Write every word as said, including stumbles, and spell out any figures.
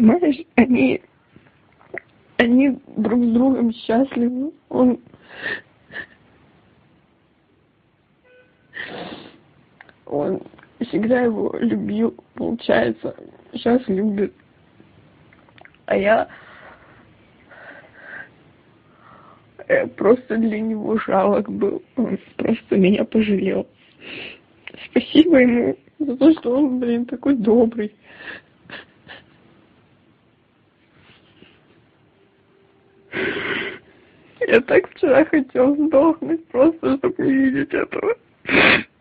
понимаешь, они, они друг с другом счастливы. Он... Он всегда его любил, получается, сейчас любит. А я... я просто для него жалок был. Он просто меня пожалел. Спасибо ему за то, что он, блин, такой добрый. Я так вчера хотел сдохнуть, просто чтобы не видеть этого.